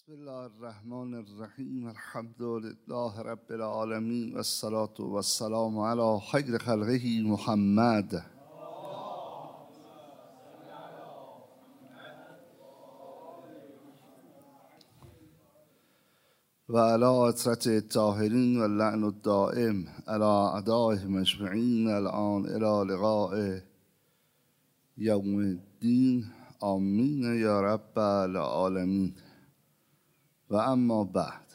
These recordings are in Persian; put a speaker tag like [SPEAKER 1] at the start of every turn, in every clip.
[SPEAKER 1] بسم الله الرحمن الرحیم. الحمد لله رب العالمین و الصلاة و السلام علی خیر خلقه محمد و علی عترة الطاهرین و اللعن الدائم علی اعدائهم اجمعین الان الی لقاء یوم الدین. آمین یا رب العالمین. و اما بعد،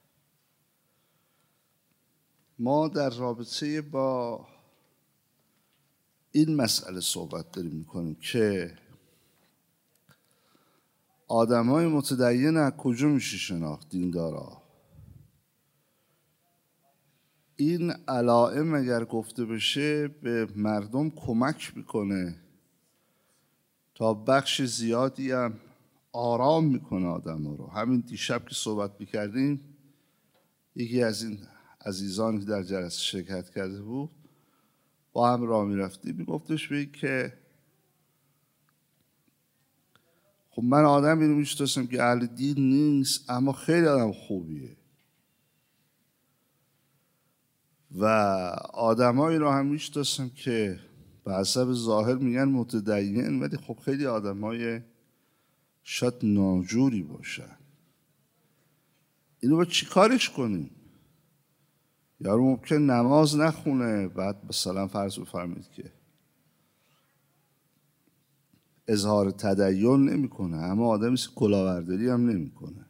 [SPEAKER 1] ما در رابطه با این مسئله صحبت داریم میکنیم که آدمای متدین از کجا میشه شناخت دیندارا. این علائم اگر گفته بشه به مردم کمک میکنه تا بخش زیادی هم آرام میکنه آدم رو. همین دیشب که صحبت میکردیم، یکی از این عزیزانی که در جلسه شرکت کرده بود با هم راه میرفتیم، میگفتش به این که خب من آدمی رو میشناسم که اهل دین نیست اما خیلی آدم خوبیه، و آدمایی رو هم میشناسم که به حسب ظاهر میگن متدین ولی خب خیلی آدمای شاید ناجوری باشن. اینو با چی کارش کنیم؟ یارو ممکن نماز نخونه، بعد مثلا فرض بفرمایید که اظهار تدین نمیکنه اما آدمی کلاهبرداری هم نمیکنه.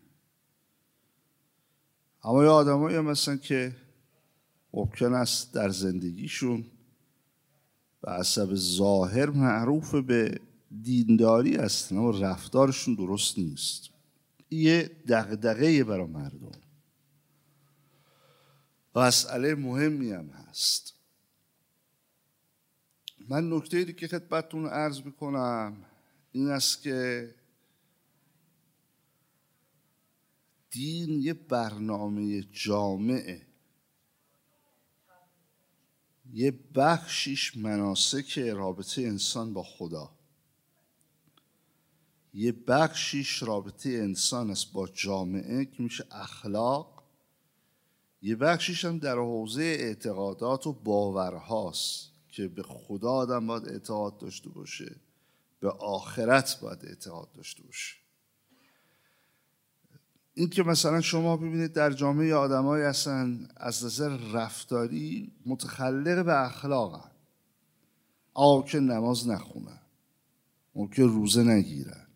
[SPEAKER 1] اما یه آدمایی هم مثلا که ممکن است در زندگیشون به حسب ظاهر معروف به دینداری هستن اما رفتارشون درست نیست. یه دغدغه برای مردم. مسئله مهمی هم هست. من نکته‌ای که خدمتتون عرض میکنم این است که دین یه برنامه جامعه، یه بخشیش مناسک رابطه انسان با خدا، یه بخشیش رابطه انسان است با جامعه که میشه اخلاق، یه بخشیش هم در حوزه اعتقادات و باورهاست که به خدا آدم باید اعتقاد داشته باشه، به آخرت باید اعتقاد داشته باشه. این که مثلا شما ببینید در جامعه آدمایی هستن از نظر رفتاری متخلق به اخلاقن، ممکن نماز نخونن، ممکن روزه نگیرن،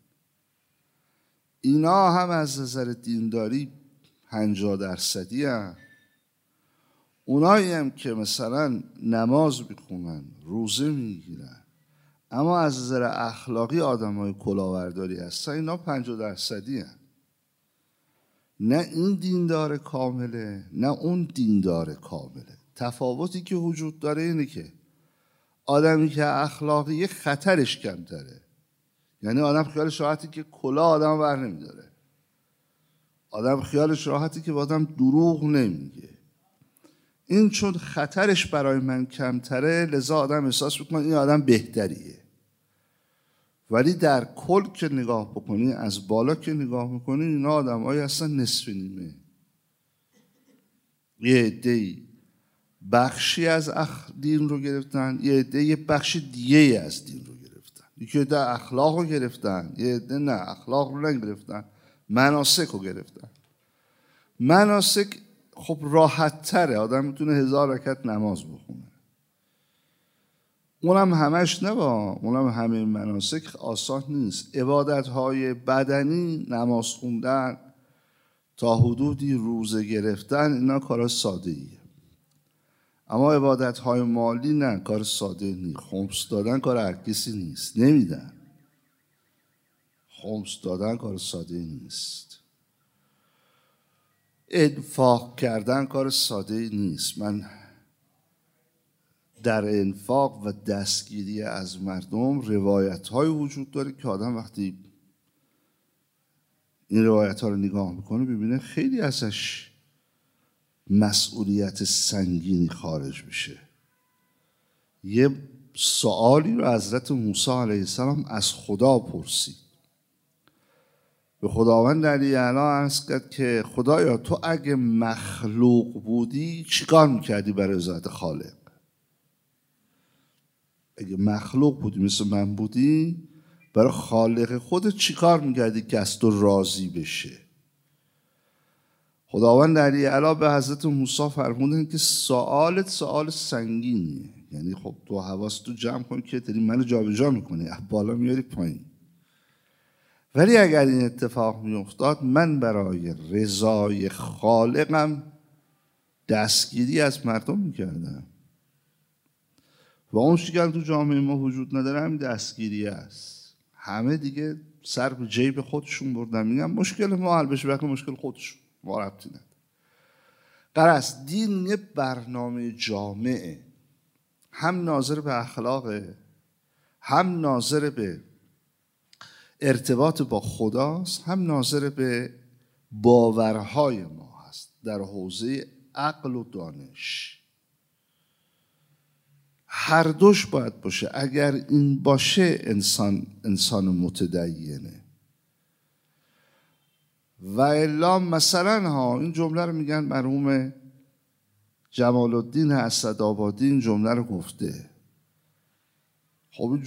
[SPEAKER 1] اینا هم از نظر دینداری 50% هن. اونایی هم که مثلا نماز میخونن، روزه میگیرن اما از نظر اخلاقی آدمای کلاهبرداری هستن، اینا 50% هن. نه این دیندار کامله نه اون دیندار کامله. تفاوتی که وجود داره اینه که آدمی که اخلاقی خطرش کمتره، یعنی آدم خیالش راحتی که کلاه آدم بر نمیداره، آدم خیالش راحتی که با آدم دروغ نمیگه. این چون خطرش برای من کمتره لذا آدم احساس میکنه این آدم بهتریه. ولی در کل که نگاه بکنی، از بالا که نگاه میکنی، اینا آدمایی هستن نصف نیمه. یه عده‌ای بخشی از دین رو گرفتن، یه عده یه بخش دیگه از دین رو گرفتن. یکی عده اخلاق رو گرفتن، یه عده نه اخلاق رو نگرفتن، مناسک رو گرفتن. مناسک خب راحت تره، آدم میتونه 1000 رکعت نماز بخونه. اونم همش نه، اونم همه مناسک آسان نیست. عبادت‌های بدنی، نماز خوندن، تا حدودی روزه گرفتن، اینا کار ساده ایه. اما عبادت‌های مالی نه، کار ساده نیست. خمس دادن کار هر کسی نیست، نمیدن. خمس دادن کار ساده نیست. انفاق کردن کار ساده نیست. من در انفاق و دستگیری از مردم روایت‌های وجود داره که آدم وقتی این روایت‌ها رو نگاه میکنه ببینه خیلی ازش مسئولیت سنگینی خارج بشه. یه سوالی رو حضرت موسی علیه السلام از خدا پرسید. به خداوند علی اعلی عرض کرد که خدایا تو اگه مخلوق بودی چیکار میکردی برای رضایت خالق؟ اگه مخلوق بودی مثل من بودی برای خالق خودت چیکار میکردی که از تو راضی بشه؟ خداوند علی اعلی به حضرت موسی فرمودن که سوالت سوال سنگینیه، یعنی خب تو حواستو جمع کن که داری منو جابجا میکنی، از بالا میاری پایین. ولی اگر این اتفاق میافتاد من برای رضای خالقم دستگیری از مردم میکردم و اون چیزی تو جامعه ما وجود نداره همین دستگیری است. همه دیگه سر به جیب خودشون بردن، میگن مشکل ما حل بشه، وقتی مشکل خودشون، ما ربطی نداره. قرص دین یه برنامه جامعه، هم ناظر به اخلاقه، هم ناظر به ارتباط با خداست، هم ناظر به باورهای ما هست در حوزه عقل و دانش. هر دوش باید باشه. اگر این باشه انسان متدینه. و الا مثلا این جمله رو میگن مرحوم جمال الدین اسدآبادی این جمله رو گفته. خب این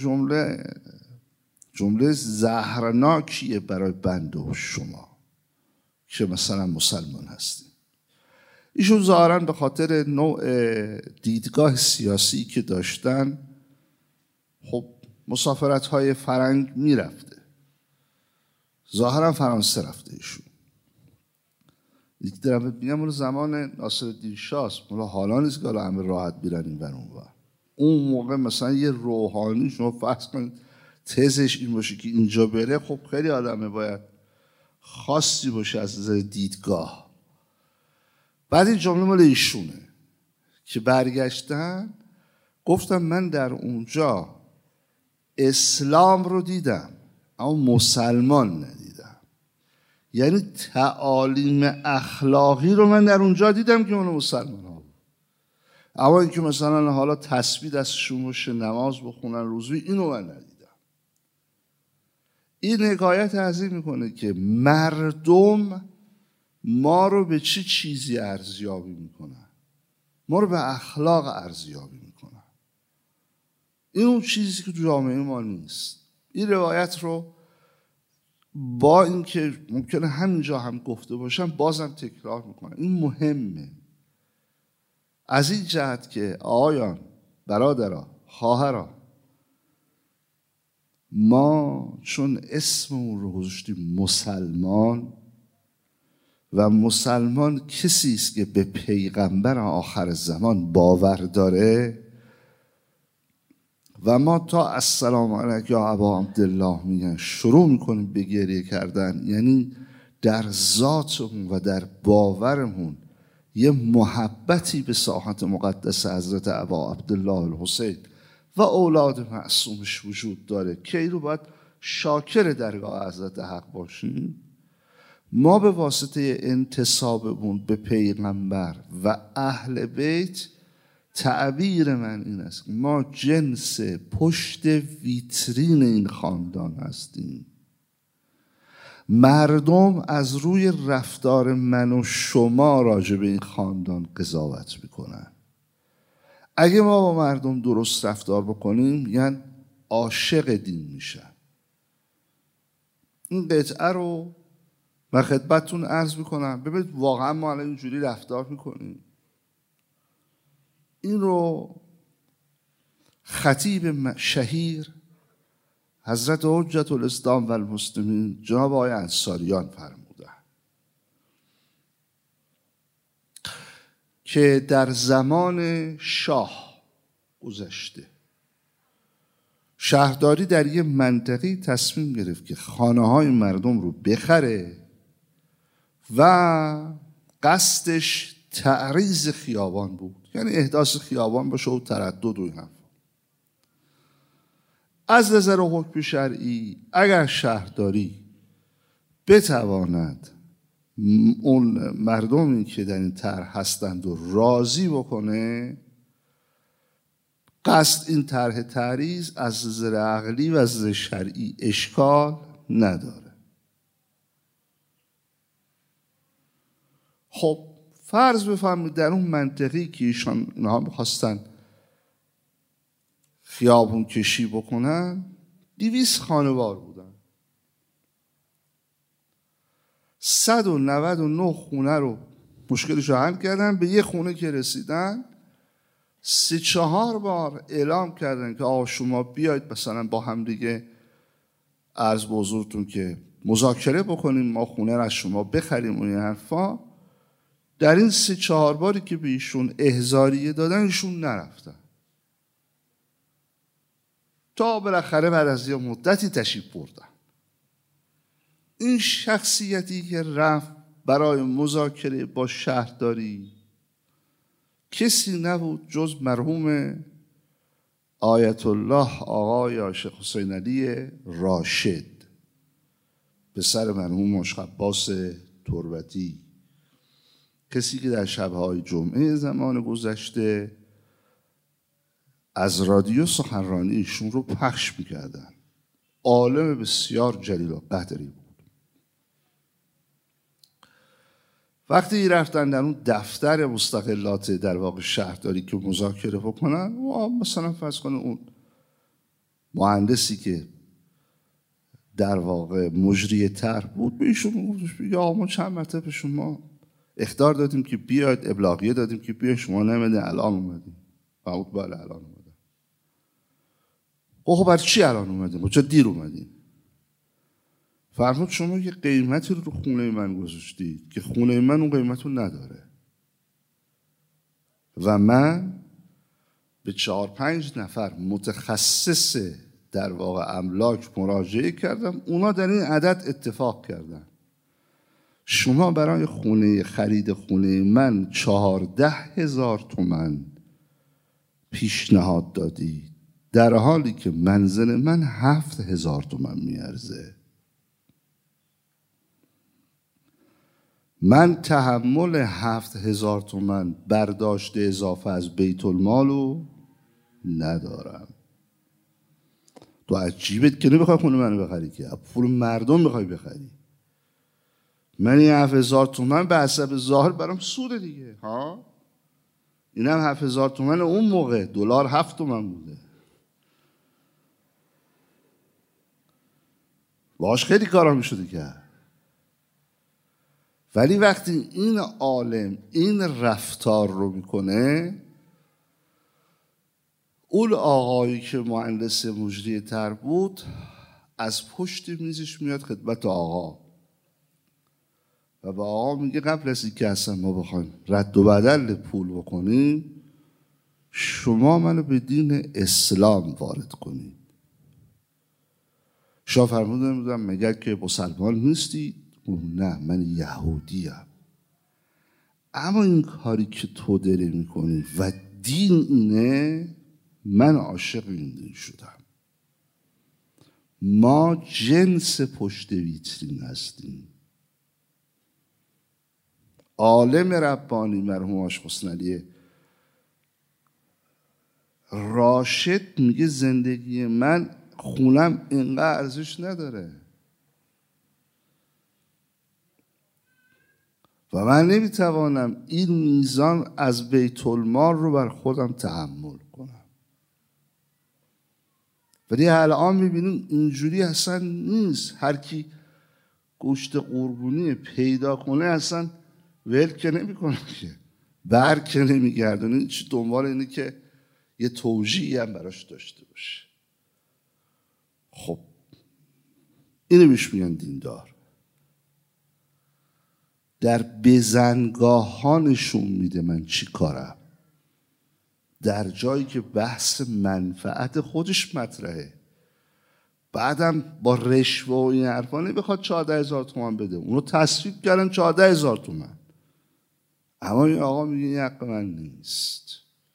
[SPEAKER 1] جمله زهرناکیه برای بنده و شما که مثلا مسلمان هستیم. ایشون ظاهراً به خاطر نوع دیدگاه سیاسی که داشتن خب مسافرت‌های فرنگ میرفته، ظاهراً فرانسه رفته ایشون. دیگه دارم میگم اون زمان ناصرالدین شاه است، حالا نیست که همه راحت بیرن این ور اون ور. اون موقع مثلا یه روحانی شما فرض کنید تزش این باشه که اینجا بره، خب خیلی آدمه باید خاصی باشه از نظر دیدگاه. بعد این جمله مال ایشونه که برگشتن گفتم من در اونجا اسلام رو دیدم اما مسلمان ندیدم. یعنی تعالیم اخلاقی رو من در اونجا دیدم که اونو مسلمان ها بود، اما اینکه مثلا حالا تسبیح دستشون باشه، نماز بخونن روزی، اینو من ندیدم. این حکایت عظیم میکنه که مردم ما رو به چه چیزی ارزیابی میکنن؟ ما رو به اخلاق ارزیابی میکنن. این اون چیزی که تو جامعه ما نیست. این روایت رو با اینکه ممکنه همینجا هم گفته باشم بازم تکرار میکنم، این مهمه. از این جهت که آقایان، برادران، خواهران، ما چون اسممون رو گذاشتیم مسلمان و مسلمان کسی است که به پیغمبر آخر زمان باور داره و ما تا السلام علیک یا ابا عبدالله میگن شروع میکنیم به گریه کردن، یعنی در ذاتمون و در باورمون یه محبتی به ساحت مقدس حضرت ابا عبدالله الحسین و اولاد معصومش وجود داره که این رو باید شاکر درگاه حضرت حق باشیم. ما به واسطه انتسابمون به پیغمبر و اهل بیت، تعبیر من این است ما جنس پشت ویترین این خاندان هستیم. مردم از روی رفتار من و شما راجع به این خاندان قضاوت میکنن. اگه ما با مردم درست رفتار بکنیم یعنی عاشق دین میشن. این قطعه رو من خدمتتون عرض میکنم. ببینید واقعا ما الان اینجوری رفتار میکنیم. این رو خطیب شهیر حضرت حجت الاسلام و المسلمین جناب آقای انصاریان فرمودن که در زمان شاه گذشته شهرداری در یه منطقه تصمیم گرفت که خانه‌های مردم رو بخره و قصدش تعریض خیابان بود، یعنی احداث خیابان باشه و تردد و این. از نظر حکم شرعی اگر شهرداری بتواند اون مردمی که در این طرح هستند و راضی بکنه، قصد این طرح تعریض از نظر عقلی و از نظر شرعی اشکال نداره. خب فرض بفرمایید در اون منطقی که اینها میخواستن خیابون کشی بکنن 200 خانوار بودن، 199 خونه رو مشکلش رو حل کردن. به یه خونه که رسیدن 3-4 بار اعلام کردن که آقا شما بیاید مثلا با هم دیگه عرض به حضورتون که مذاکره بکنیم، ما خونه رو از شما بخریم و این حرفا. در این 3-4 باری که به ایشون احضاریه دادن ایشون نرفتن تا بالاخره بعد از یه مدتی تشریف بردن. این شخصیتی که رفت برای مذاکره با شهرداری کسی نبود جز مرحوم آیت الله آقای عاشق حسین علی راشد، پسر مرحوم عاشق عباس تربتی، کسی که در شب‌های جمعه زمان گذشته از رادیو سخنرانی ایشون رو پخش می‌کردن. عالم بسیار جلیل و قدری بود. وقتی رفتن در اون دفتر مستقلات در واقع شهرداری که مذاکره بکنن، مثلا فرض کنه اون مهندسی که در واقع مجری طرح بود به ایشون گفتش یا ما چند مرتبه به شما اخطار دادیم که بیاید، ابلاغیه دادیم که بیاید، شما نمیدین، الان اومدیم. فرمود بله الان اومدیم. خب برای چی الان اومدیم؟ چرا دیر اومدیم؟ فرمود شما یه قیمتی رو خونه من گذاشتید که خونه من اون قیمت رو نداره و من به 4-5 نفر متخصص در واقع املاک مراجعه کردم، اونا در این عدد اتفاق کردن. شما برای خرید خونه من 14,000 تومان پیشنهاد دادید در حالی که منزل من 7,000 تومان میارزه. من تحمل 7,000 تومان برداشت اضافه از بیت المال رو ندارم. تو عجیبت که نمیخوای خونه منو بخری، که پول مردم میخوای بخری. من این 7,000 تومان به حسب ظاهر برام سوده دیگه ها. اینم 7,000 تومان اون موقع دلار 7 تومان بوده، باش خیلی کارا میشده کرد. ولی وقتی این عالم این رفتار رو میکنه، اون آقایی که مهندس مجری طرح بود از پشت میزش میاد خدمت آقا و با آقا میگه قبل از اینکه اصلا ما بخوایم رد و بدل پول بکنیم شما منو به دین اسلام وارد کنید. شاه فرمودن مگر که مسلمان نیستی؟ نه من یهودیم. اما این کاری که تو داری میکنی و دین اینه، من عاشق این دین شدم. ما جنس پشت ویترین هستیم. عالم ربانی مرحوم عاشق حسین علی راشد میگه زندگی من خونم اینقدر ارزش نداره و من نمیتوانم این میزان از بیت المال رو بر خودم تحمل کنم. ولی الان میبینیم اینجوری اصلا نیست. هر کی گوشت قربونی پیدا کنه اصلا ول که نمیکنه، که بر که نمیگردونه، چی دنبال اینه که یه توجیهی هم براش داشته باشه. خب اینو بهش میگن دیندار. در بزنگاه ها نشون میده من چی کارم، در جایی که بحث منفعت خودش مطرحه. بعدم با رشوه و این حرفا نمیخواد 14,000 تومان بده، اونو تصویب کردن 14,000 تومان. اما این آقا میگه این حق من نیست.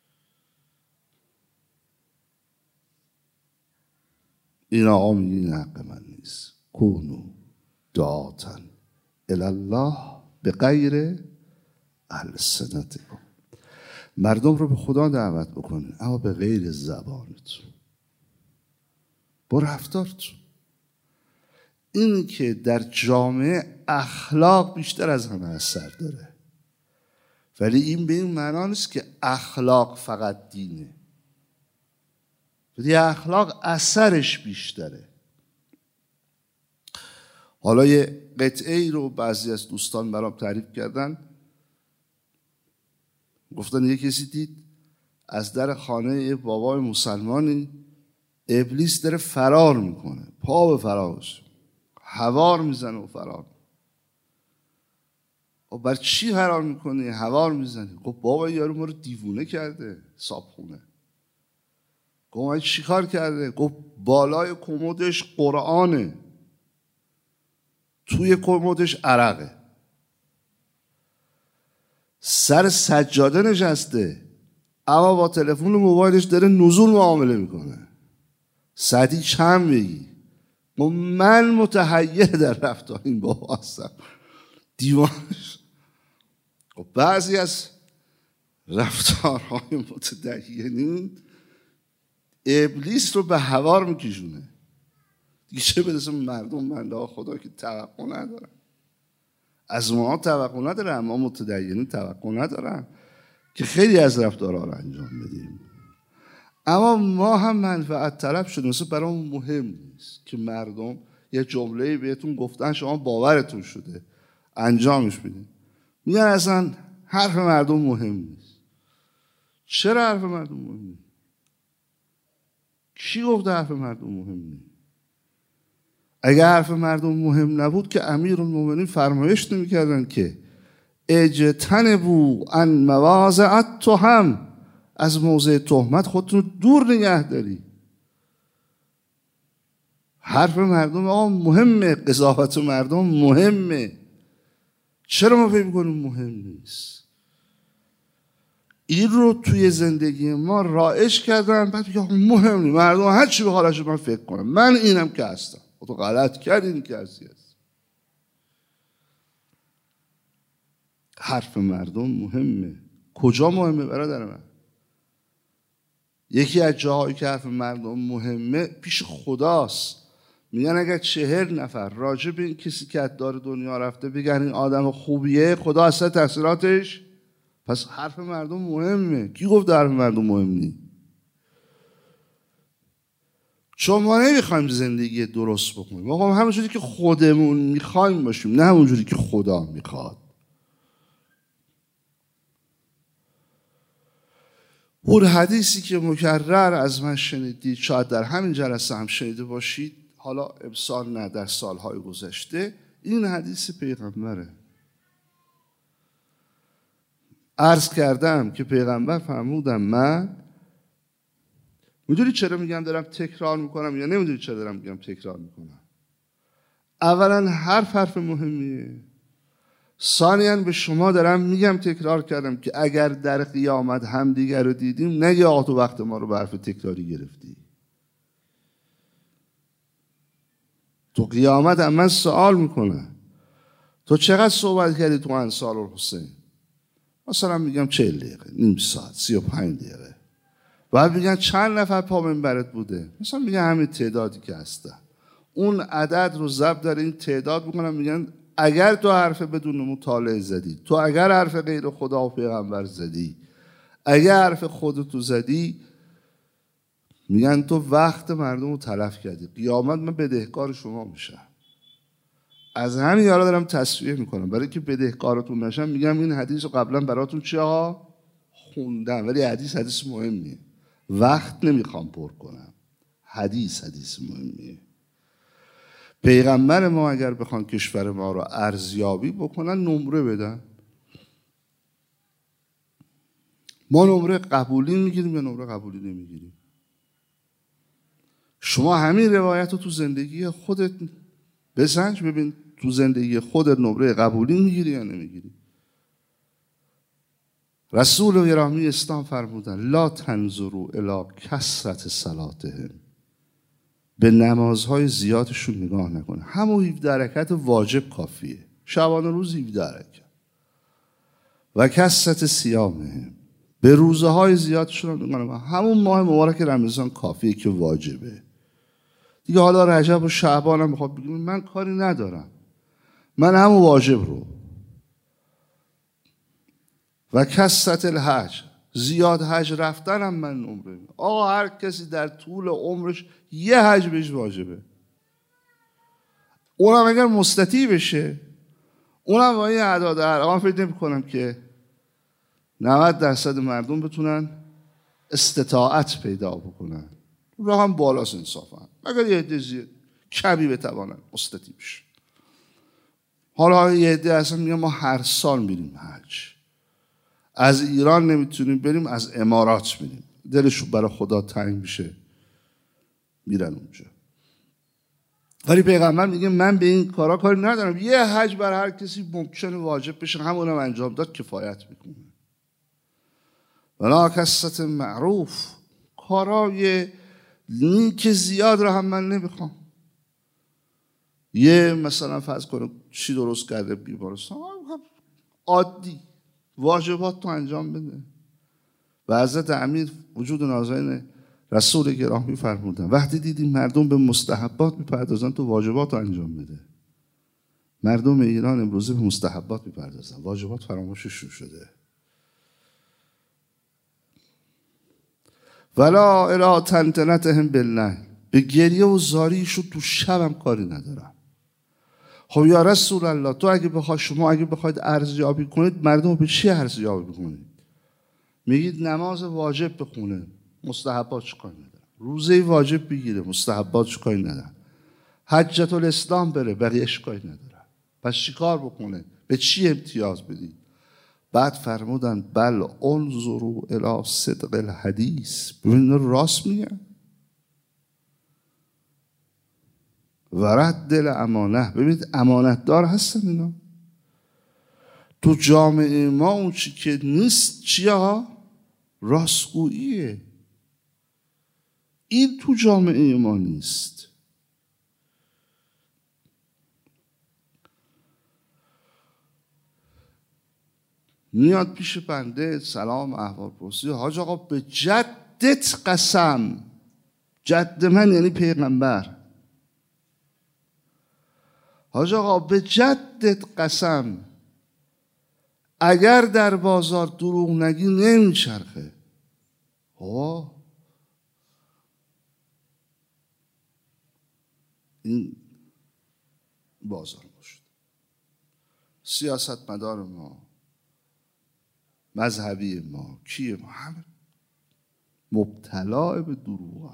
[SPEAKER 1] این آقا میگه این حق من نیست. کونو دعاتن الله به غیر السنتکم. مردم رو به خدا دعوت بکنه اما به غیر زبانتون، با رفتارتون. این که در جامعه اخلاق بیشتر از همه اثر داره. ولی این به این معنا نیست که اخلاق فقط دینه، ولی اخلاق اثرش بیشتره. حالا یه قطعه ای رو بعضی از دوستان برام تعریف کردن، گفتن یه کسی دید از در خانه یه بابای مسلمانی ابلیس داره فرار میکنه، پا به فرارش هوار میزنه و فرار. و بر چی فرار میکنی؟ هوار میزنی. گفت بابا یارو ما رو دیوونه کرده صابخونه. گفت چی کار کرده؟ گفت بالای کمدش قرآنه، توی کمدش عرقه، سر سجاده نشسته اما با تلفن و موبایلش داره نزول معامله میکنه. سعدی چند بگی؟ من متحیر در رفتار این بابا هستم، دیوانش. بعضی از رفتارهای متدینین ابلیس رو به هوار میکشونه دیگه. چه برسه مردم بنده خدا که توقع ندارن از ما، توقع ندارن، اما متدینین توقع ندارن که خیلی از رفتارها رو انجام بدیم. اما ما هم منفعت طلب شدیم، مثلا برامون مهم نیست که مردم یه جمله‌ای بهتون گفتن شما باورتون شده انجامش بدین. میگن اصلا حرف مردم مهم نیست. چرا حرف مردم مهم نیست؟ کی گفته حرف مردم مهم نیست؟ اگر حرف مردم مهم نبود که امیرالمومنین فرمایش نمی‌کردن که اجتنبوا عن مواضع التهم، از موضع تهمت خودتون دور نگه داری. حرف مردم مهمه، قضاوت مردم مهمه. چرا ما فکر می‌کنیم مهم نیست؟ این رو توی زندگی ما رایج کردن، بعد میگه مهم نیست، مردم هر چی به حالش من فکر کنم، من اینم که هستم. تو غلط کردین که هست. حرف مردم مهمه. کجا مهمه برادر من؟ یکی از جاهایی که حرف مردم مهمه پیش خداست. میگن اگر 40 نفر راجع به این کسی که از دار دنیا رفته بگن این آدم خوبیه، خدا اصلا تحصیلاتش، پس حرف مردم مهمه. کی گفت حرف مردم مهم نیست؟ چون ما نمیخوایم زندگی درست بکنیم، ما همونجوری که خودمون میخوایم باشیم، نه همونجوری که خدا میخواد. اون حدیثی که مکرر از من شنیدید، شاید در همین جلسه هم شنیده باشید، حالا امسال نه در سالهای گذشته، این حدیث پیغمبره. عرض کردم که پیغمبر فرمودن من، میدونی چرا میگم دارم تکرار میکنم یا نمیدونی چرا دارم میگم تکرار میکنم؟ اولا حرف مهمیه. ثانیاً به شما دارم میگم تکرار کردم که اگر در قیامت هم دیگر رو دیدیم نگه آقا تو وقت ما رو به حرف تکراری گرفتی. تو قیامت هم من سوال میکنم تو چقدر صحبت کردی تو انصار الحسین؟ مثلا میگم 40 دقیقه، نیم ساعت، 35 دقیقه. بعد میگن چند نفر پا منبرت بوده؟ مثلا میگن همین تعدادی که هستن. اون عدد رو ضرب در این تعداد میکنن، میگن اگر تو حرف بدون مطالعه زدی، تو اگر حرف غیر خدا و پیغمبر زدی، اگر حرف خودتو زدی، میگن تو وقت مردم رو تلف کردی. قیامت من بدهکار شما میشم. از همین یارا دارم تصفیه میکنم برای که بدهکارتون نشم. میگم این حدیث رو قبلا براتون چه ها خوندم، ولی حدیث مهمیه. وقت نمیخوام پر کنم. حدیث مهمیه. پیغمبر ما اگر بخوان کشور ما رو ارزیابی بکنن نمره بدن، ما نمره قبولی میگیریم یا نمره قبولی نمیگیریم؟ شما همین روایت رو تو زندگی خودت بسنج ببین، تو زندگی خودت نمره قبولی میگیری یا نمیگیری؟ رسول گرامی اسلام فرمودن لا تنظروا الی کثرت صلاتهم، به نمازهای زیادشون نگاه نکنه. همون 17 رکعت واجب کافیه، شبانه روز 17 رکعت. و کثرت صیامهم، به روزهای زیادشون نگاه نکنه. همون ماه مبارک رمضان کافیه که واجبه دیگه. حالا رجب و شعبان هم بخواد بگیم من کاری ندارم، من همون واجب رو. و کثرت الحج، زیاد حج رفتن هم من نمره میدم. آقا هر کسی در طول عمرش یه حج بهش واجبه، اونم اگر مستطیع بشه، اونم با این اعداد ارقام فکر نمی کنم که 90% مردم بتونن استطاعت پیدا بکنن. رقم بالاست انصافا، مگر یه عده کمی بتوانن مستطیع بشه. حالا یه عده اصلا میگن ما هر سال میریم حج، از ایران نمیتونیم بریم، از امارات میریم، دلشون برای خدا تنگ میشه میرن اونجا. ولی پیغمبر میگه من به این کارا کاری ندارم، یه حج بر هر کسی ممکنه واجب بشه، همونم انجام داد کفایت میکنه. ولا کثرت معروف، کارای نیک زیاد رو هم من نمیخوام. یه مثلا فرض کنه چی درست کرده بیمارستان، عادی واجبات تو انجام بده. و حضرت امیر وجود نازنین رسول گرامی فرمودن وقتی دیدیم مردم به مستحبات میپردازن تو واجبات رو انجام بده. مردم ایران امروزه به مستحبات میپردازن، واجبات فراموششون شده. ولا الی تنتنتهم باللیل، به گریه و زاریشون تو شبم کاری ندارم. خب یا رسول الله، تو شما اگه بخواید ارزیابی کنید، مردم به چی ارزیابی کنید؟ میگید نماز واجب بخونه، مستحباتش کاری ندارم. روزه واجب بگیره، مستحباتش کاری ندارم. حجت الاسلام بره، بقیه‌اش کاری ندارم. پس چی کار بکنه؟ به چی امتیاز بدید؟ بعد فرمودن بل انظروا الی صدق الحدیث، ببینید راست میگن. و رد الامانه، ببینید امانت دار هستن اینا. تو جامعه ما اون چی که نیست چیه؟ راستگوییه. این تو جامعه ما نیست. میاد پیش بنده سلام احوال پرسی، حاج آقا به جدت قسم، جد من یعنی پیغمبر، حاج آقا به جدت قسم اگر در بازار دروغ نگی نمیچرخه. این بازار ما شد. سیاستمدار ما، مذهبی ما، کیه ما، همه مبتلا به دروغ.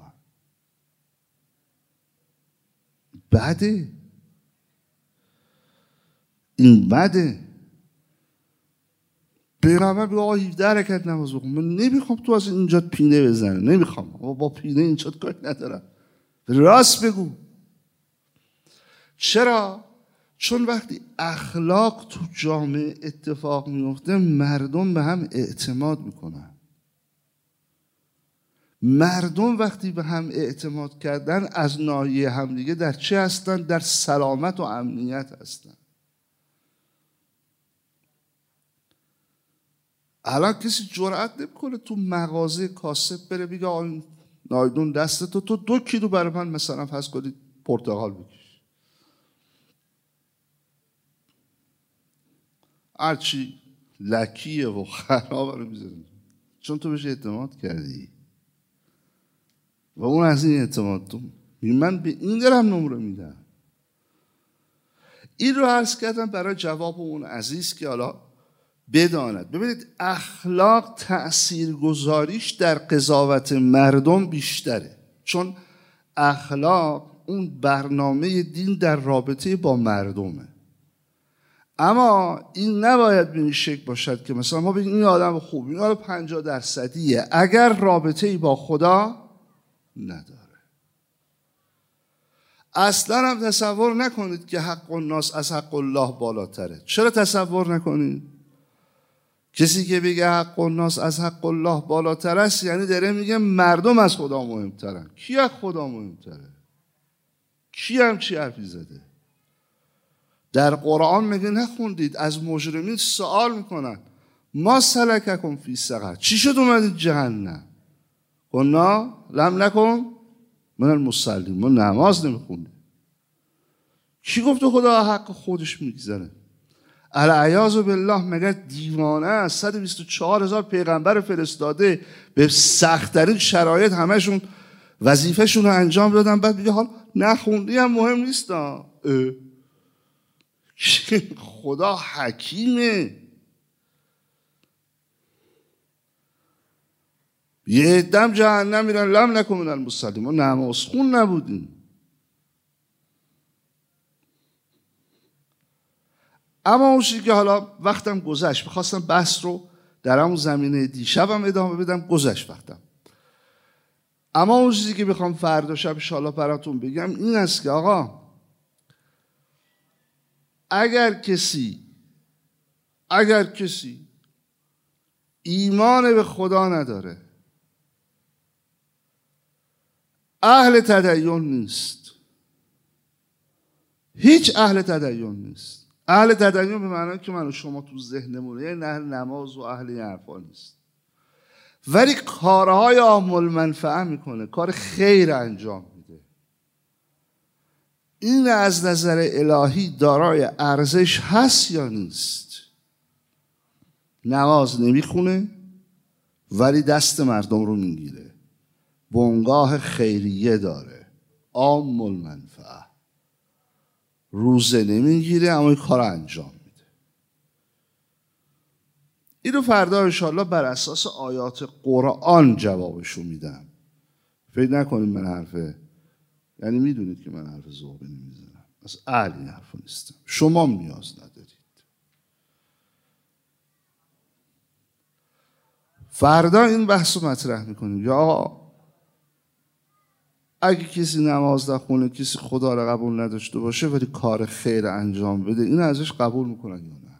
[SPEAKER 1] بده، این بده. پیغمبر به آقا 17 رکعت نماز بخون، من نمیخوام تو از اینجا پینه بزنه، نمیخوام، با پینه اینجا کاری ندارم. راست بگو. چرا؟ چون وقتی اخلاق تو جامعه اتفاق میفته، مردم به هم اعتماد میکنن. مردم وقتی به هم اعتماد کردن، از ناحیه همدیگه در چه هستن؟ در سلامت و امنیت هستن. الان کسی جرأت نمیکنه تو مغازه کاسب بره بگه آقا نایدون دست تو 2 کیلو برای من مثلا فرض کنید پرتقال بکش. هرچی لکیه و خرابه رو میذاره، چون تو بهش اعتماد کردی و اون از این اعتماد تو من به این دارم نمره میدم. این رو عرض کردم برای جواب اون عزیز که حالا بداند. ببینید اخلاق تأثیرگذاریش در قضاوت مردم بیشتره، چون اخلاق اون برنامه دین در رابطه با مردمه. اما این نباید به این شکل باشد که مثلا ما بگیم این آدم خوب، این آدم 50%یه، اگر رابطه‌ای با خدا نداره. اصلا هم تصور نکنید که حق الناس از حق الله بالاتره. چرا تصور نکنید؟ کسی که بگه حق الناس از حق الله بالاتر است، یعنی داره میگه مردم از خدا مهمترن. کی از خدا مهمتره؟ کی همچی حرفی زده؟ در قرآن میگه نخوندید؟ از مجرمین سوال میکنن ما سلککم فی سقر، چی شد اومدید جهنم؟ قلنا لم نکن من المصلین، ما نماز نمیخونیم. کی گفت خدا حق خودش میگذره؟ العیاذ بالله مگر دیوانه است؟ 124,000 پیغمبر فرستاده به سخت‌ترین شرایط همشون وظیفه‌شون رو انجام دادن، بعد میگه حال نخوندی هم مهم نیست. خدا حکیمه. یه دم جهنم میرن لم نکن من المصلین، ما نماز خون نبودیم. اما اون چیزی که حالا وقتم گذشت، میخواستم بحث رو در همون زمینه دیشبم ادامه بدم، گذشت وقتم. اما اون چیزی که میخوام فردا شب انشاءالله براتون بگم این است که آقا اگر کسی ایمان به خدا نداره، اهل تدین نیست، هیچ اهل تدین نیست. اهل تدین به معنی که من و شما تو ذهنمونه، یعنی اهل نماز و اهل این حرفا نیست، ولی کارهای عام المنفعه میکنه، کار خیر انجام میده، این از نظر الهی دارای ارزش هست یا نیست؟ نماز نمیخونه ولی دست مردم رو میگیره، بنگاه خیریه داره، عام المنفعه، روزه نمیگیره اما این کار انجام میده. اینو فردا انشاءالله بر اساس آیات قرآن جوابشو میدم. فکر نکنید من یعنی میدونید که من حرف ذوقی نمیزنم، از اهل این حرف نیستم، شما نیاز ندارید. فردا این بحث رو مطرح میکنیم، یا آقا اگه کسی نماز نخونه، کسی خدا را قبول نداشته باشه ولی کار خیر انجام بده، این ازش قبول میکنن یا نه؟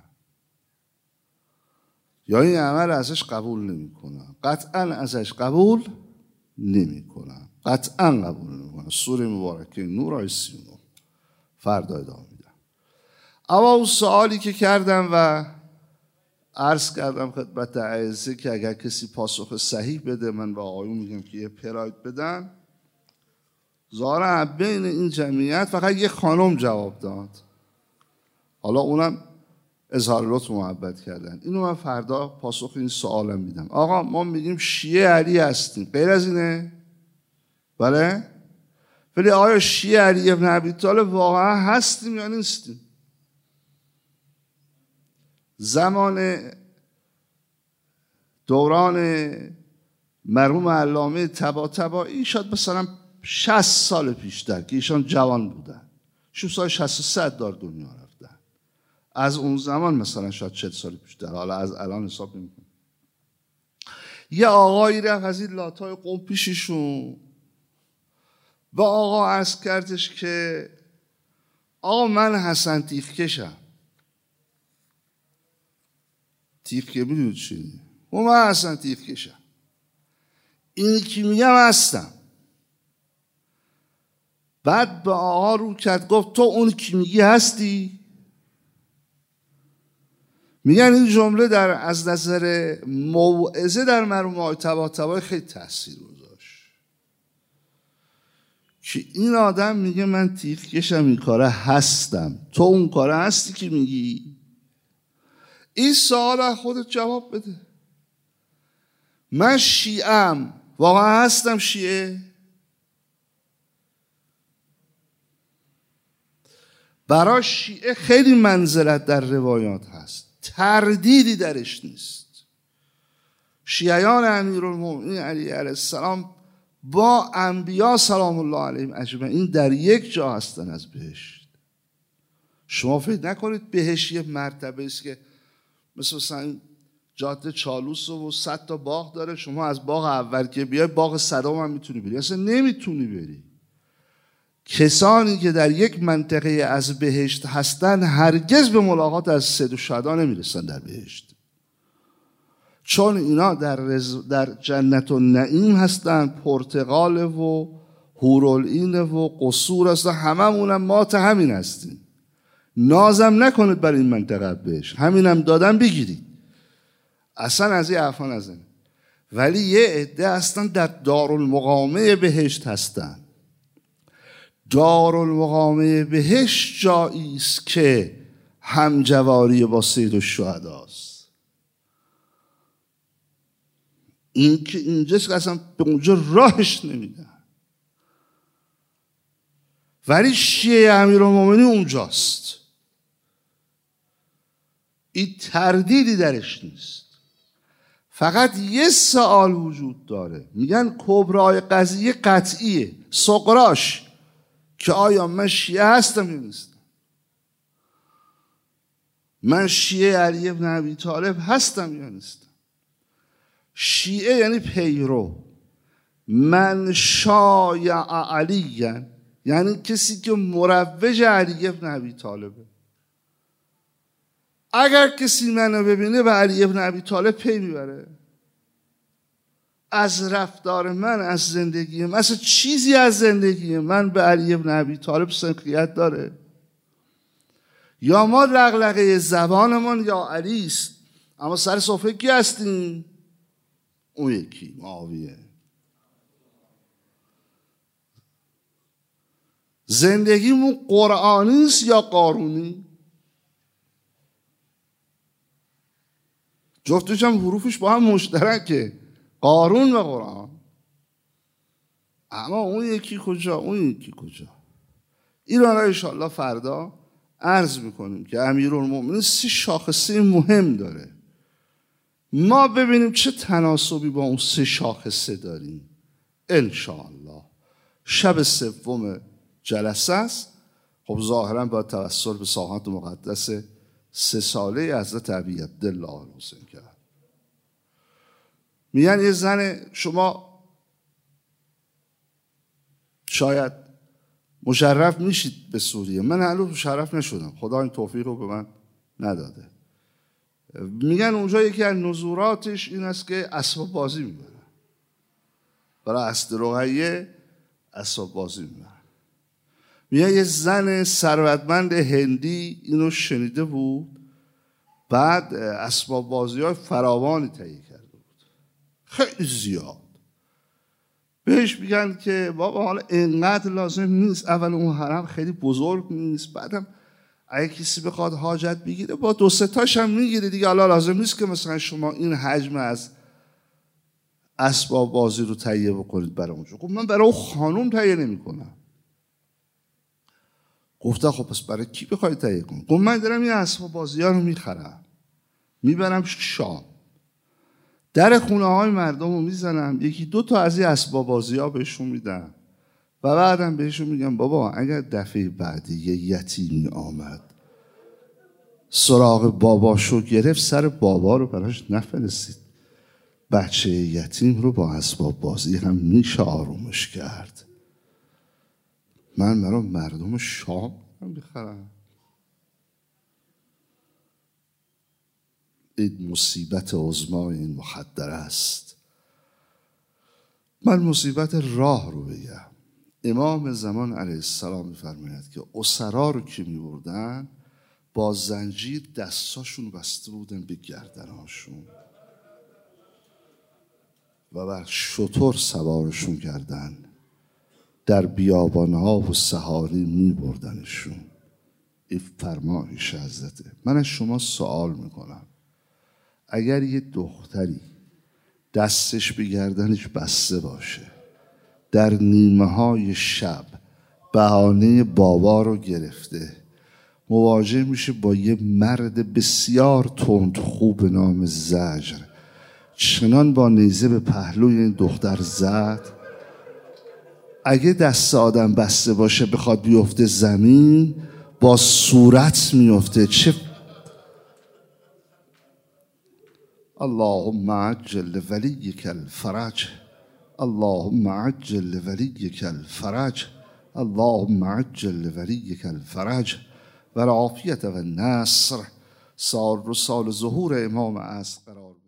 [SPEAKER 1] یا این عمل ازش قبول نمیکنن؟ قطعا ازش قبول نمیکنن، قطعا قبول نمیکنن. سوره مبارکه نور آیه 39 فردا ادامه میدم. اما اون سوالی که کردم و عرض کردم خدمت اعزه که اگر کسی پاسخ صحیح بده، من به آقایون میگم که یه پراید بدن. ظاهرا بین این جمعیت فقط یه خانم جواب داد، حالا اونم اظهار لطف و محبت کردن. اینو من فردا پاسخ این سوالم میدم. آقا ما میگیم شیعه علی هستیم، غیر از اینه؟ بله؟ ولی آیا شیعه علی ابن ابی طالب واقعا هستیم یا نیستیم؟ زمان دوران مرحوم علامه طباطبایی شاید مثلا 60 سال پیشتر که ایشان جوان بودن، 63 دار دنیا رفتن، از اون زمان مثلا شاید 40 سال پیشتر، حالا از الان حساب نمی‌کنم، یه آقایی رفت از این لاتای قوم پیششون و آقا عرض کردش که آقا من حسن تیغکشم. تیغ که میدونید چیه؟ و من حسن تیغکشم، اینی که میگم هستم. بعد به آقا رو کرد گفت تو اون که میگی هستی؟ میگن این جمله از نظر موعظه در مرحوم آقای طباطبایی خیلی تاثیر گذاشت که این آدم میگه من تیغ کشم، این کاره هستم، تو اون کاره هستی که میگی؟ این سوال از خودت جواب بده. من شیعم، واقعا هستم شیعه؟ برای شیعه خیلی منزلت در روایات هست، تردیدی درش نیست. شیعیان امیرالمومنین علی علیه السلام با انبیا سلام الله علیهم اجمعین در یک جا هستن از بهشت. شما فکر نکنید بهشت یه مرتبه است که مثلا جاده چالوس و 100 تا باغ داره، شما از باغ اول که بیای باغ صدام هم میتونی بری، اصلا نمیتونی بری. کسانی که در یک منطقه از بهشت هستند هرگز به ملاقات از سید الشهدا نمیرسن در بهشت، چون اینا در جنت النعیم هستن، پرتقال و حورالعین و قصور هستن، هممونم ما همین هستیم. نازم نکنید برای این منطقه بهشت، همینم دادن بگیرید، اصلا از این حرفا نزنید. ولی یه عده هستن در دارالمقامه بهشت هستن. دارالمقامه بهشت جایی است که همجواری با سید الشهداست. این که اینجاست که اصلا به اونجا راهش نمیدن، ولی شیعه امیرالمومنین اونجاست. این تردیدی درش نیست. فقط یه سوال وجود داره، میگن کبرای قضیه قطعیه، صغراش که آیا من شیعه هستم یا نیستم. من شیعه علی بن ابی طالب هستم یا نیستم. شیعه یعنی پیرو. من شایع علی یعنی کسی که مروج علی بن ابی طالبه. اگر کسی منو ببینه به علی بن ابی طالب پی میبره، از رفتار من، از زندگی من، اصلا چیزی از زندگی من به علی بن ابی طالب سنخیت داره؟ یا ما لغلقه زبانمون یا علی است، اما سر صفحه کی هستیم؟ اون یکی معاویه. زندگیمون قرآنی است یا قارونی؟ جفتش هم حروفش با هم مشترکه، قارون و قرآن. اما اون یکی کجا؟ اون یکی کجا؟ این را انشاءالله فردا عرض میکنیم که امیرالمومنین 3 شاخصه مهم داره. ما ببینیم چه تناسبی با اون 3 شاخصه داریم. انشاءالله شب 3 جلسه است. خب ظاهرا باید توسل به ساحات مقدس 3 ساله حضرت ابی عبدالله الحسین کرد. میگن یه زن، شما شاید مشرف میشید به سوریه، من هنوز مشرف نشدم، خدا این توفیق رو به من نداده. میگن اونجا یکی از نزوراتش این است که اسباب بازی میبرن، برای اسد رقیه اسباب بازی میبرن. میگن یه زن ثروتمند هندی اینو شنیده بود، بعد اسباب بازی های فراوانی تهیه کرده بود، خیلی زیاد. بهش میگن که بابا حالا اینقدر لازم نیست، اول اون حرم خیلی بزرگ نیست، بعدم اگه کسی بخواد حاجت بگیره با 2-3 تاش هم میگیره دیگه، حالا لازم نیست که مثلا شما این حجم از اسباب بازی رو تهیه بکنید برای اونجا. خب من برای اون خانوم تهیه نمی‌کنم. گفته خب پس برای کی بخوای تهیه کنی؟ گفت من دارم این اسباب بازی ها رو میخرم، میبرم شام، در خونه های مردم رو میزنم، 1-2 تا از این اسباب بازی ها بهشون میدم و بعدم بهشون میگم بابا اگر دفعه بعدی یه یتیمی آمد سراغ باباشو گرفت، سر بابا رو براش نفرستید، بچه یتیم رو با اسباب بازی هم میشه آرومش کرد. من برای مردم شام میخرم. این مصیبت عظمای این مخدر است. من مصیبت راه رو بگم. امام زمان علیه السلام میفرماید که اسرا رو که میبردن با زنجیر دستاشون بسته بودن به گردناشون و بر شتر سوارشون کردن، در بیابانها و صحاری میبردنشون. این فرمایش حضرته. من از شما سوال میکنم، اگر یه دختری دستش به گردنش بسته باشه، در نیمه های شب بهانه بابا رو گرفته، مواجه میشه با یه مرد بسیار تندخو به نام زجر، چنان با نیزه به پهلوی این دختر زد، اگه دست آدم بسته باشه بخواد بیفته زمین، با صورت میفته. چه اللهم عجل لولیک الفرج، اللهم عجل لولیک الفرج، اللهم عجل لولیک الفرج و العافیت و النصر. سال ظهور امام عصر قرار